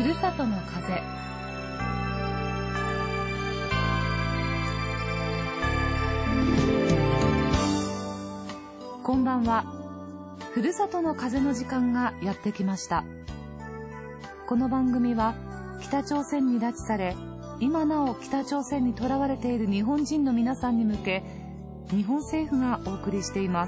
るさとの風。こんばんは。ふるさとの風の時間がやってきました。この番組は北朝鮮に拉致され、今なお北朝鮮に囚われている日本人の皆さんに向け、日本政府がお送りしています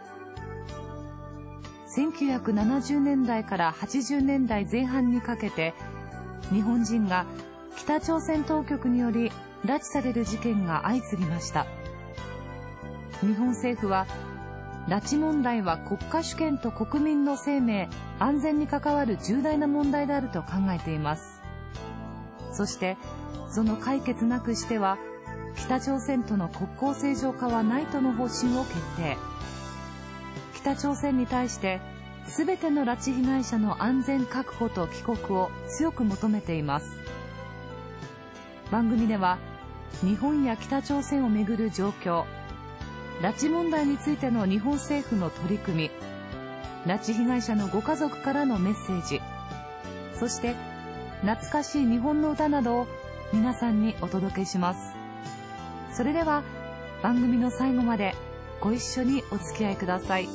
。1970年代から80年代前半にかけて、日本人が北朝鮮当局により拉致される事件が相次ぎました。日本政府は、拉致問題は国家主権と国民の生命、安全に関わる重大な問題であると考えています。そして、その解決なくしては、北朝鮮との国交正常化はないとの方針を決定。北朝鮮に対して、すべての拉致被害者の安全確保と帰国を強く求めています。番組では、日本や北朝鮮をめぐる状況、拉致問題についての日本政府の取り組み、拉致被害者のご家族からのメッセージ、そして懐かしい日本の歌などを皆さんにお届けします。それでは番組の最後までご一緒にお付き合いください。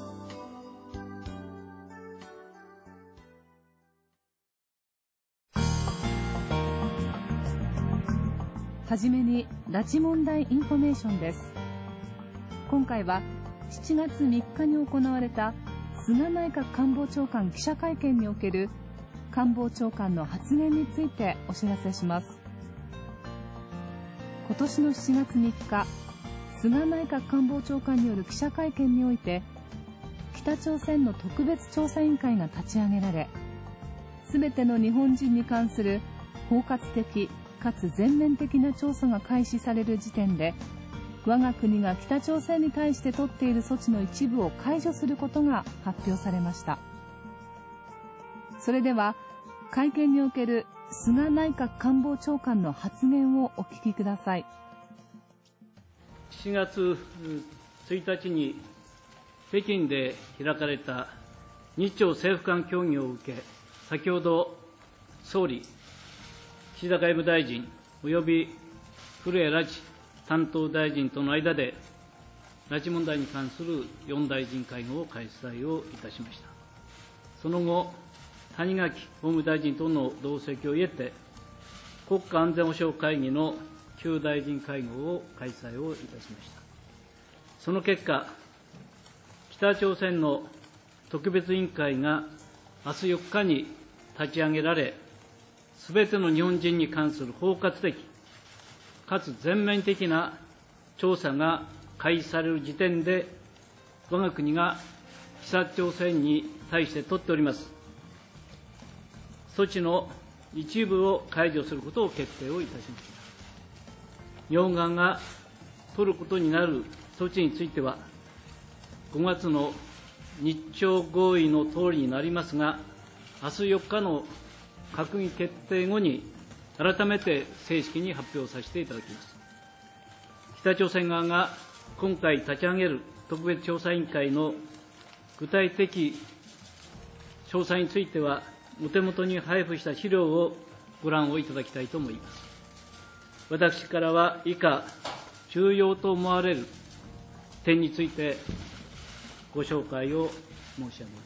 はじめに拉致問題インフォメーションです。今回は7月3日に行われた菅内閣官房長官記者会見における官房長官の発言についてお知らせします。今年の7月3日、菅内閣官房長官による記者会見において、北朝鮮の特別調査委員会が立ち上げられ、すべての日本人に関する包括的かつ全面的な調査が開始される時点で、我が国が北朝鮮に対して取っている措置の一部を解除することが発表されました。それでは、会見における菅内閣官房長官の発言をお聞きください。 7月1日に北京で開かれた日朝政府間協議を受け、先ほど総理、岸田外務大臣および古江拉致担当大臣との間で、拉致問題に関する4大臣会合を開催をいたしました。その後、谷垣法務大臣との同席を得て、国家安全保障会議の9大臣会合を開催をいたしました。その結果、北朝鮮の特別委員会が明日4日に立ち上げられ、すべての日本人に関する包括的かつ全面的な調査が開始される時点で、我が国が北朝鮮に対して取っております措置の一部を解除することを決定をいたしました。日本側が取ることになる措置については、5月の日朝合意のとおりになりますが、明日4日の閣議決定後に改めて正式に発表させていただきます。北朝鮮側が今回立ち上げる特別調査委員会の具体的詳細については、お手元に配布した資料をご覧をいただきたいと思います。私からは以下、重要と思われる点についてご紹介を申し上げます。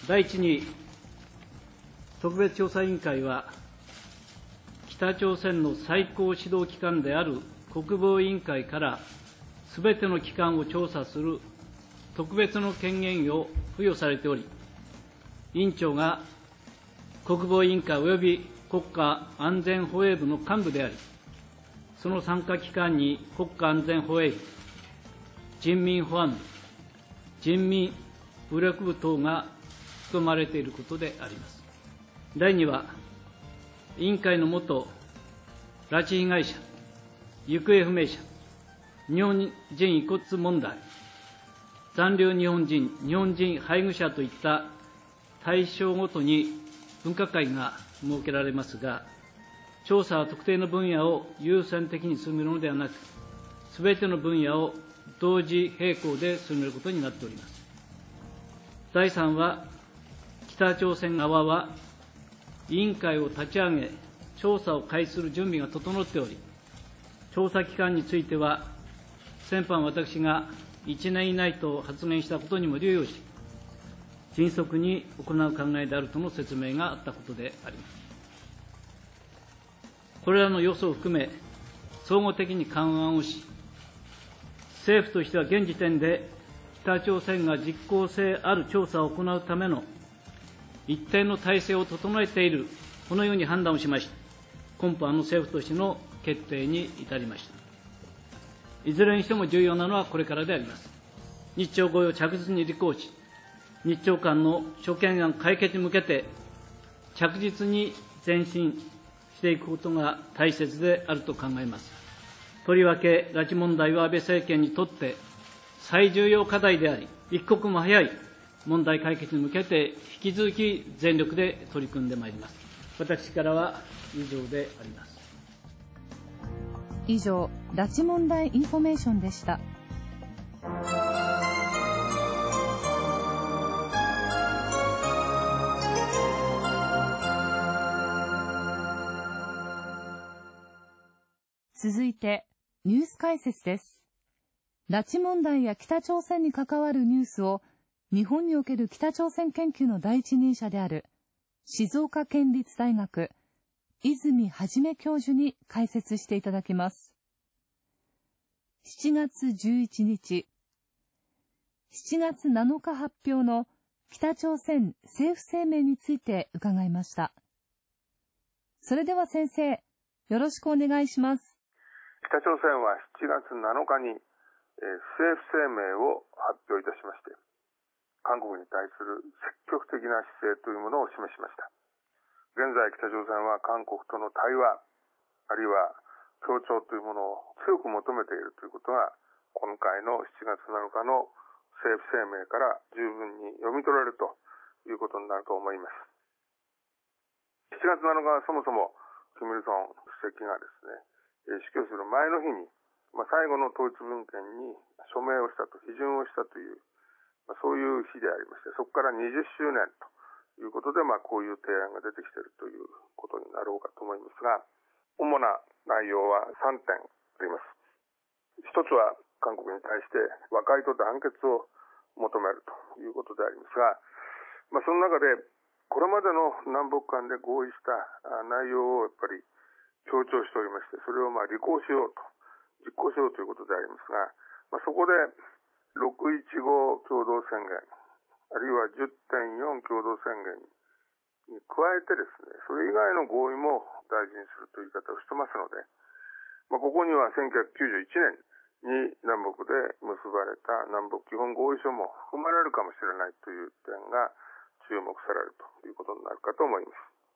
第一に、特別調査委員会は、北朝鮮の最高指導機関である国防委員会からすべての機関を調査する特別の権限を付与されており、委員長が国防委員会及び国家安全保衛部の幹部であり、その参加機関に国家安全保衛部、人民保安部、人民武力部等が含まれていることであります。第2は、委員会の下、拉致被害者、行方不明者、日本人遺骨問題、残留日本人、日本人配偶者といった対象ごとに分科会が設けられますが、調査は特定の分野を優先的に進めるのではなく、すべての分野を同時並行で進めることになっております。第3は、北朝鮮側は委員会を立ち上げ、調査を開始する準備が整っており、調査期間については、先般私が1年以内と発言したことにも留意をし、迅速に行う考えであるとの説明があったことであります。これらの要素を含め、総合的に勘案をし、政府としては現時点で北朝鮮が実効性ある調査を行うための一定の体制を整えている、このように判断をしまして、今般の政府としての決定に至りました。いずれにしても重要なのはこれからであります。日朝合意を着実に履行し、日朝間の諸懸案解決に向けて、着実に前進していくことが大切であると考えます。とりわけ、拉致問題は安倍政権にとって最重要課題であり、一刻も早い問題解決に向けて、引き続き全力で取り組んでまいります。私からは以上であります。 以上、拉致問題インフォメーションでした。続いて、ニュース解説です。拉致問題や北朝鮮に関わるニュースを、日本における北朝鮮研究の第一人者である、静岡県立大学、泉元教授に解説していただきます。7月11日、7月7日発表の北朝鮮政府声明について伺いました。それでは先生、よろしくお願いします。 北朝鮮は7月7日に政府声明を発表いたしまして、韓国に対する積極的な姿勢というものを示しました。現在、北朝鮮は韓国との対話、あるいは協調というものを強く求めているということが、今回の7月7日の政府声明から十分に読み取られるということになると思います。7月7日はそもそも、金日成主席がですね、死去する前の日に、最後の統一文献に署名をしたと、批准をしたという、そういう日でありまして、そこから20周年ということで、こういう提案が出てきているということになろうかと思いますが、主な内容は3点あります。一つは、韓国に対して和解と団結を求めるということでありますが、その中で、これまでの南北間で合意した内容をやっぱり強調しておりまして、それを履行しようと、実行しようということでありますが、そこで615共同宣言、あるいは 10.4 共同宣言に加えてですね、それ以外の合意も大事にするという言い方をしてますので、ここには1991年に南北で結ばれた南北基本合意書も含まれるかもしれないという点が注目されるということになるかと思います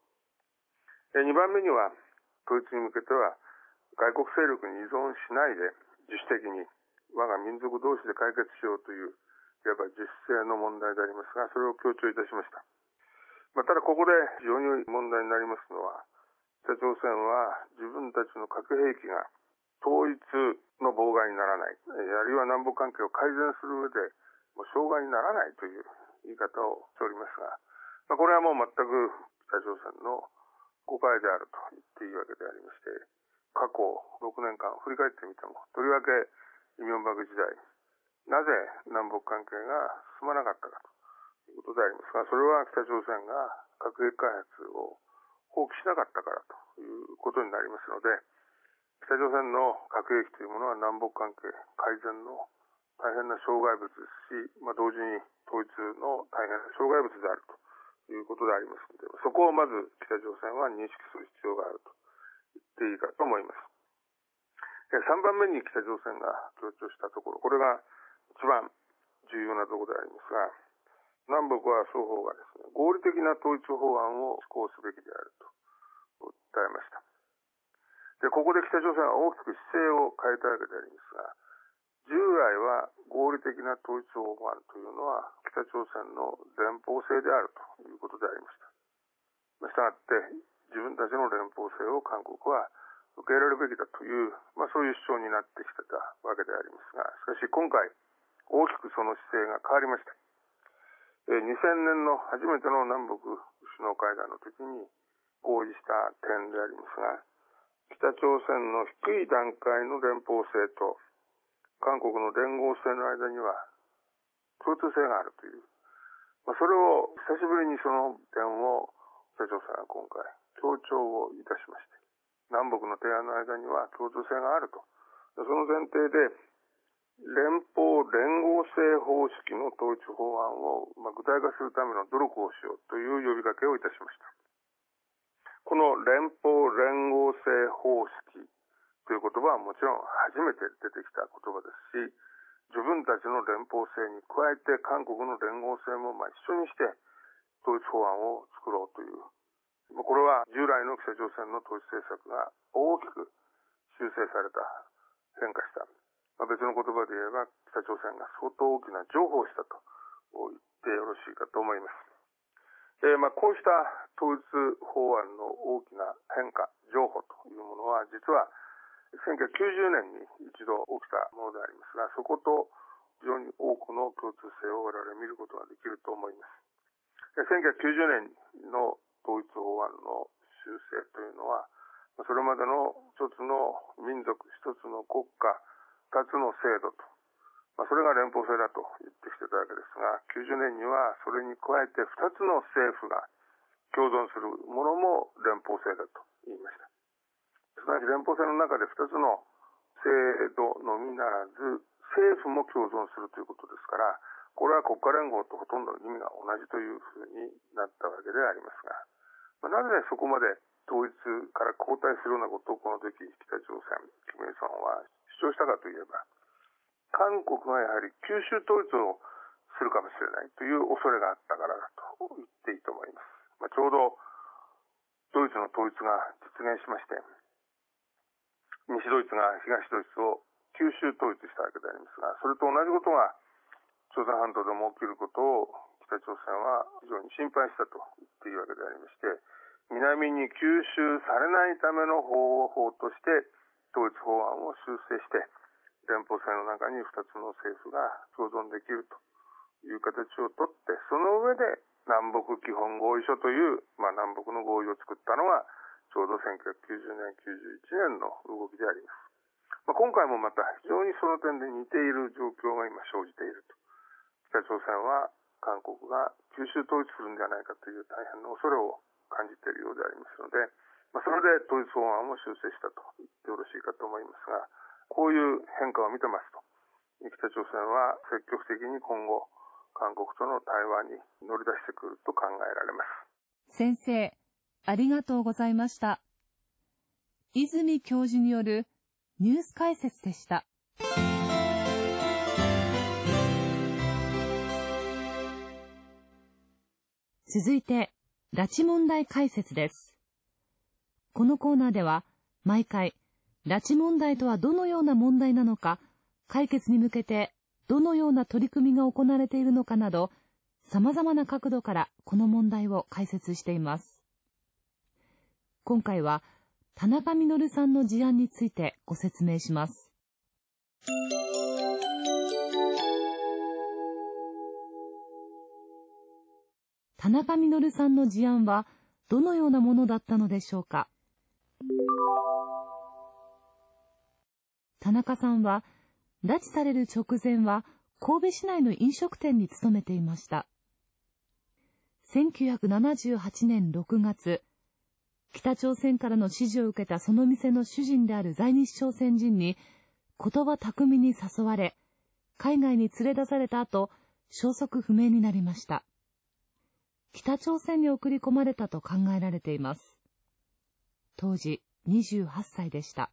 。2番目には、統一に向けては外国勢力に依存しないで自主的に我が民族同士で解決しようという、いわば自主性の問題でありますが、それを強調いたしました。ただここで非常に問題になりますのは、北朝鮮は自分たちの核兵器が統一の妨害にならない、あるいは南北関係を改善する上で障害にならないという言い方をしておりますが、これはもう全く北朝鮮の誤解であると言っていいわけでありまして、過去6年間振り返ってみても、とりわけイ・ミョンバク時代、なぜ南北関係が進まなかったかということでありますが、それは北朝鮮が核兵器開発を放棄しなかったからということになりますので、北朝鮮の核兵器というものは南北関係改善の大変な障害物ですし、同時に統一の大変な障害物であるということでありますので、そこをまず北朝鮮は認識する必要があると言っていいかと思います。3番目に北朝鮮が強調したところ、これが一番重要なところでありますが、南北は双方がですね、合理的な統一法案を施行すべきであると訴えました。ここで北朝鮮は大きく姿勢を変えたわけでありますが、従来は合理的な統一法案というのは北朝鮮の連邦制であるということでありました。したがって自分たちの連邦制を韓国は受け入れるべきだという、そういう主張になってきてたわけでありますが、しかし今回大きくその姿勢が変わりました。2000年の初めての南北首脳会談の時に合意した点でありますが、北朝鮮の低い段階の連邦制と韓国の連合制の間には共通性があるという、それを久しぶりにその点を北朝鮮は今回強調をいたしまして、南北の提案の間には共通性があると。その前提で連邦連合制方式の統一法案を具体化するための努力をしようという呼びかけをいたしました。この連邦連合制方式という言葉はもちろん初めて出てきた言葉ですし、自分たちの連邦制に加えて韓国の連合制も一緒にして統一法案を作ろうという、これは従来の北朝鮮の統一政策が大きく修正された、変化した。別の言葉で言えば北朝鮮が相当大きな譲歩をしたと言ってよろしいかと思います。こうした統一法案の大きな変化、譲歩というものは実は1990年に一度起きたものでありますが、そこと非常に多くの共通性を我々見ることができると思います。1990年の統一法案の修正というのは、それまでの一つの民族、一つの国家、二つの制度と、それが連邦制だと言ってきてたわけですが、90年にはそれに加えて二つの政府が共存するものも連邦制だと言いました。すなわち連邦制の中で二つの制度のみならず政府も共存するということですから、これは国家連合とほとんどの意味が同じというふうになったわけでありますが、なぜそこまで統一から後退するようなことをこの時北朝鮮、キム・イルソンは主張したかといえば、韓国がやはり九州統一をするかもしれないという恐れがあったからだと言っていいと思います。ちょうどドイツの統一が実現しまして、西ドイツが東ドイツを九州統一したわけでありますが、それと同じことが朝鮮半島でも起きることを北朝鮮は非常に心配したと言っているわけでありまして、南に吸収されないための方法として統一法案を修正して連邦制の中に2つの政府が共存できるという形をとって、その上で南北基本合意書という、南北の合意を作ったのがちょうど1990年、91年の動きであります。今回もまた非常にその点で似ている状況が今生じていると。北朝鮮は韓国が九州統一するんじゃないかという大変な恐れを感じているようでありますので、それで統一法案を修正したと言ってよろしいかと思いますが、こういう変化を見てますと、北朝鮮は積極的に今後、韓国との対話に乗り出してくると考えられます。 先生、ありがとうございました。泉教授によるニュース解説でした。続いて、拉致問題解説です。このコーナーでは、毎回、拉致問題とはどのような問題なのか、解決に向けてどのような取り組みが行われているのかなど、様々な角度からこの問題を解説しています。今回は、田中稔さんの事案についてご説明します。田中稔さんの事案はどのようなものだったのでしょうか。田中さんは拉致される直前は神戸市内の飲食店に勤めていました。1978年6月、北朝鮮からの指示を受けたその店の主人である在日朝鮮人に言葉巧みに誘われ、海外に連れ出された後、消息不明になりました。北朝鮮に送り込まれたと考えられています。当時28歳でした。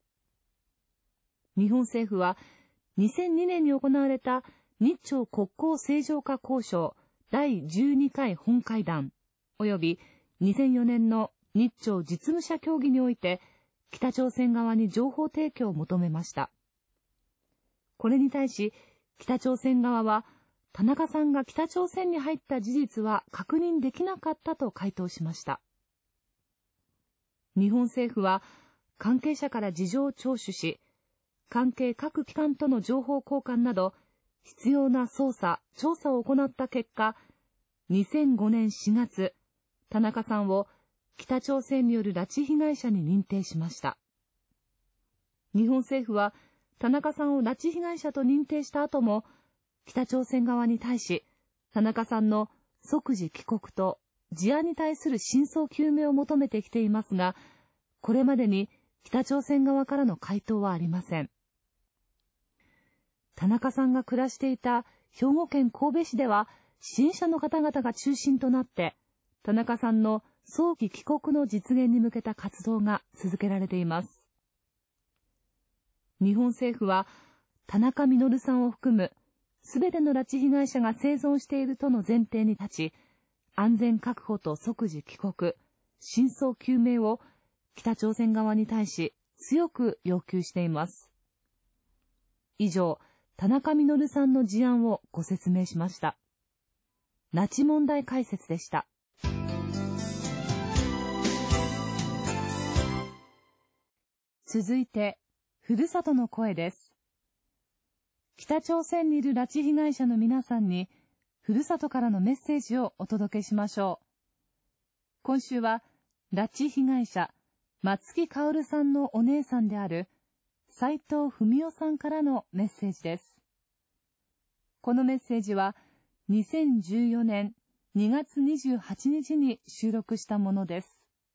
日本政府は2002年に行われた日朝国交正常化交渉第12回本会談及び2004年の日朝実務者協議において北朝鮮側に情報提供を求めました。これに対し北朝鮮側は田中さんが北朝鮮に入った事実は確認できなかったと回答しました。日本政府は関係者から事情を聴取し、関係各機関との情報交換など必要な捜査・調査を行った結果、2005年4月、田中さんを北朝鮮による拉致被害者に認定しました。日本政府は田中さんを拉致被害者と認定した後も、北朝鮮側に対し、田中さんの即時帰国と事案に対する真相究明を求めてきていますが、これまでに北朝鮮側からの回答はありません。田中さんが暮らしていた兵庫県神戸市では、支援者の方々が中心となって、田中さんの早期帰国の実現に向けた活動が続けられています。日本政府は、田中稔さんを含むすべての拉致被害者が生存しているとの前提に立ち、安全確保と即時帰国、真相究明を北朝鮮側に対し強く要求しています。以上、田中稔さんの事案をご説明しました。拉致問題解説でした。続いて、ふるさとの声です。北朝鮮にいる拉致被害者の皆さんに、ふるさとからのメッセージをお届けしましょう。今週は、拉致被害者、松木薫さんのお姉さんである、斉藤文代さんからのメッセージです。このメッセージは、2014年2月28日に収録したものです。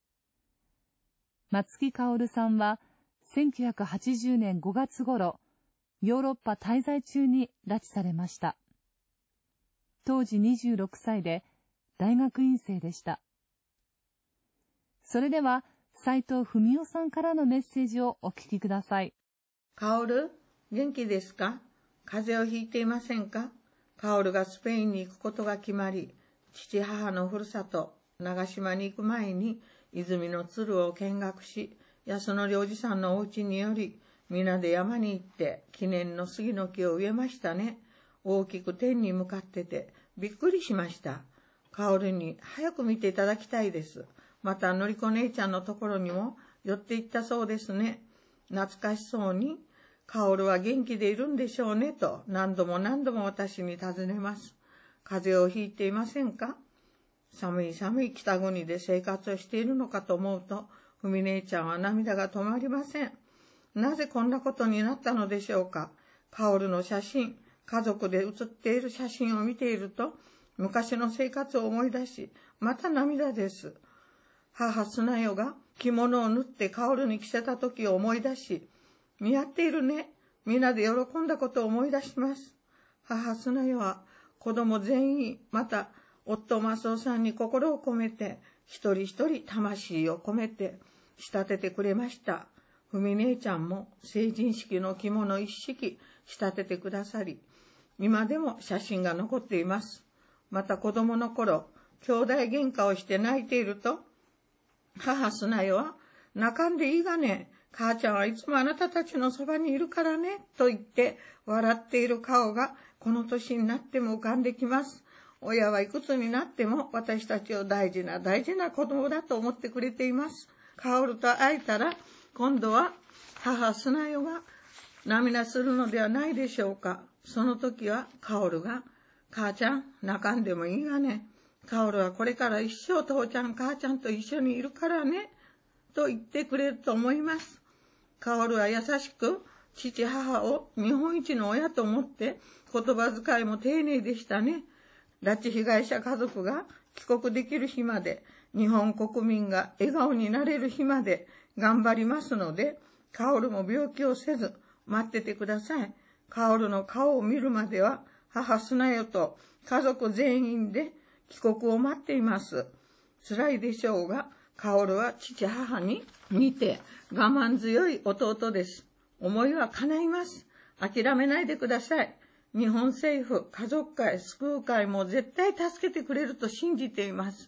松木薫さんは、1980年5月頃、ヨーロッパ滞在中に拉致されました。当時26歳で大学院生でした。それでは、斉藤文代さんからのメッセージをお聞きください。 薫、元気ですか？風邪をひいていませんか？薫がスペインに行くことが決まり、父母のふるさと、長島に行く前に、泉の鶴を見学し、安則おじさんのお家により、皆で山に行って記念の杉の木を植えましたね。大きく天に向かっててびっくりしました。薫に早く見ていただきたいです。またのりこ姉ちゃんのところにも寄って行ったそうですね。懐かしそうに、薫は元気でいるんでしょうねと何度も私に尋ねます。風邪をひいていませんか？寒い北国で生活をしているのかと思うと、ふみ姉ちゃんは涙が止まりません。なぜこんなことになったのでしょうか。薫の写真、家族で写っている写真を見ていると、昔の生活を思い出し、また涙です。母砂代が着物を縫って薫に着せた時を思い出し、似合っているね。皆で喜んだことを思い出します。母砂代は子供全員、また夫正夫さんに心を込めて、一人一人魂を込めて仕立ててくれました。ふみ姉ちゃんも成人式の着物一式仕立ててくださり、今でも写真が残っています。また子供の頃、兄弟喧嘩をして泣いていると、母砂代は、泣かんでいいがね、母ちゃんはいつもあなたたちのそばにいるからね、と言って笑っている顔がこの年になっても浮かんできます。親はいくつになっても私たちを大事な子供だと思ってくれています。薫と会えたら、今度は母砂代が涙するのではないでしょうか。その時は薫が、母ちゃん泣かんでもいいがね。薫はこれから一生父ちゃん母ちゃんと一緒にいるからね。と言ってくれると思います。薫は優しく父母を日本一の親と思って言葉遣いも丁寧でしたね。拉致被害者家族が帰国できる日まで、日本国民が笑顔になれる日まで頑張りますので、薫も病気をせず待っててください。薫の顔を見るまでは母砂代と家族全員で帰国を待っています。辛いでしょうが、薫は父母に似て我慢強い弟です。思いは叶います。諦めないでください。日本政府、家族会、救う会も絶対助けてくれると信じています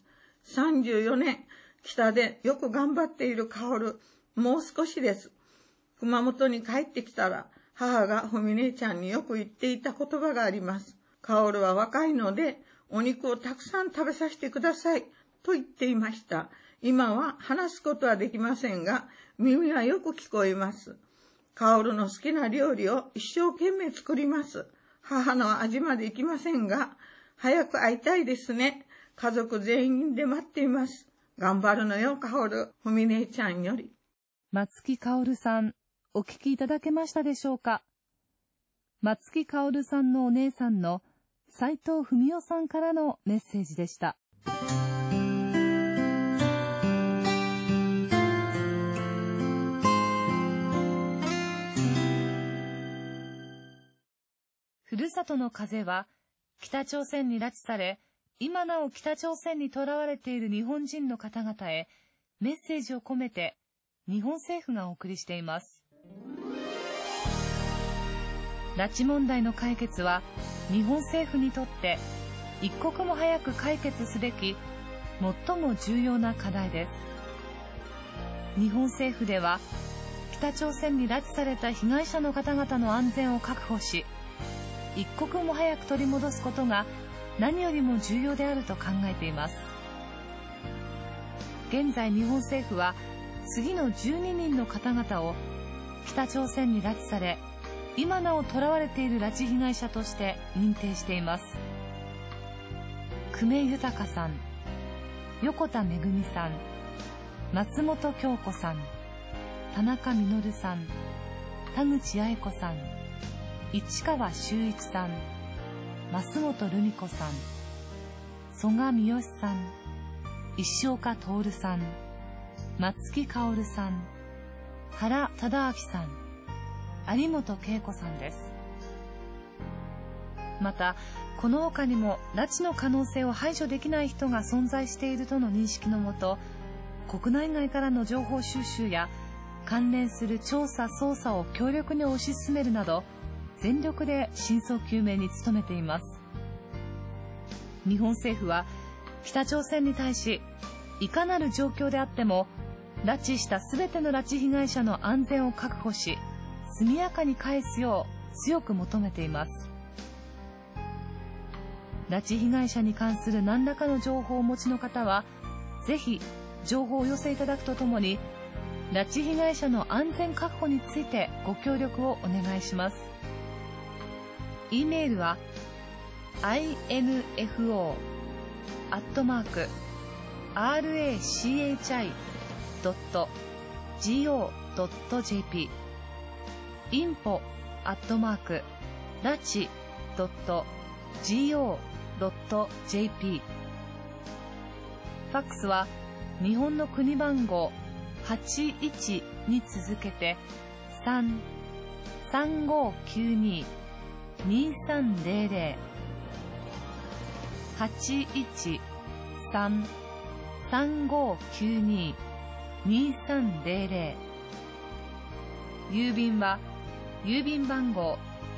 。34年、北でよく頑張っている薫、もう少しです。熊本に帰ってきたら、母がふみ姉ちゃんによく言っていた言葉があります。薫は若いので、お肉をたくさん食べさせてください、と言っていました。今は話すことはできませんが、耳はよく聞こえます。薫の好きな料理を一生懸命作ります。母の味までいきませんが、早く会いたいですね。家族全員で待っています。 頑張るのよ、かおる、ふみねえちゃんより。 松木かおるさん、お聞きいただけましたでしょうか。松木かおるさんのお姉さんの斉藤文夫さんからのメッセージでした。ふるさとの風は、北朝鮮に拉致され、今なお北朝鮮に囚われている日本人の方々へメッセージを込めて、日本政府がお送りしています。拉致問題の解決は、日本政府にとって一刻も早く解決すべき最も重要な課題です。日本政府では、北朝鮮に拉致された被害者の方々の安全を確保し、一刻も早く取り戻すことが何よりも重要であると考えています。現在日本政府は次の12人の方々を北朝鮮に拉致され、今なお囚われている拉致被害者として認定しています。久米豊さん、横田めぐみさん、松本京子さん、田中実さん、田口八重子さん、市川修一さん、増本留美子さん、曽我三好さん、石岡徹さん、松木かおるさん、原忠明さん、有本恵子さんです。また、この他にも拉致の可能性を排除できない人が存在しているとの認識のもと、国内外からの情報収集や関連する調査・捜査を強力に推し進めるなど、全力で真相究明に努めています。日本政府は北朝鮮に対し、いかなる状況であっても拉致したすべての拉致被害者の安全を確保し、速やかに返すよう強く求めています。拉致被害者に関する何らかの情報をお持ちの方は、ぜひ情報をお寄せいただくとともに、拉致被害者の安全確保についてご協力をお願いします。E メールは info@rachi.go.jp info@rachi.go.jp ファックスは日本の国番号81に続けて3-3592-2300 813-3592-2300 郵便は郵便番号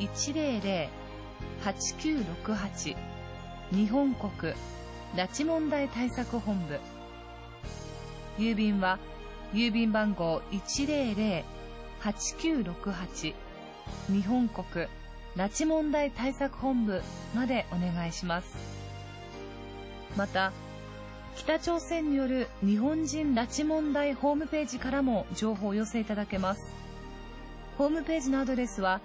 100-8968 日本国拉致問題対策本部。郵便は郵便番号 100-8968 日本国拉致問題対策本部までお願いします。また、北朝鮮による日本人拉致問題ホームページからも情報をお寄せいただけます。ホームページのアドレスは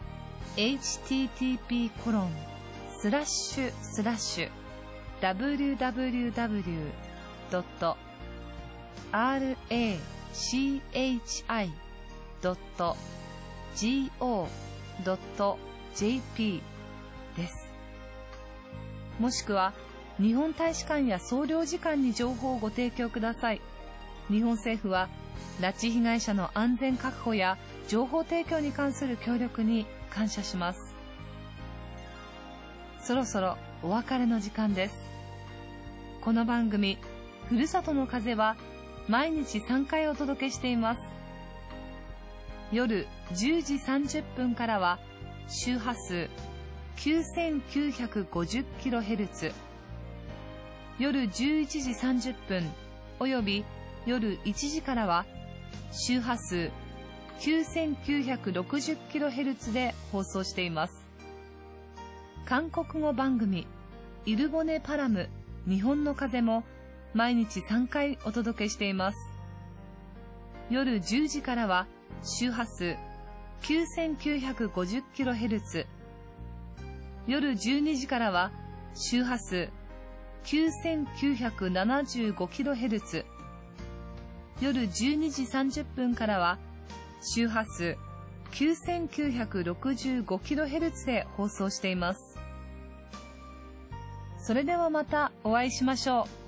http://www.rachi.go.jp です。もしくは日本大使館や総領事館に情報をご提供ください。日本政府は拉致被害者の安全確保や情報提供に関する協力に感謝します。そろそろお別れの時間です。この番組ふるさとの風は毎日3回お届けしています。夜10時30分からは周波数 9950kHz、 夜11時30分および夜1時からは周波数 9960kHz で放送しています。韓国語番組イルボネパラム日本の風も毎日3回お届けしています。夜10時からは周波数 9950kHz、 夜12時からは周波数 9975kHz、 夜12時30分からは周波数 9965kHz で放送しています。それではまたお会いしましょう。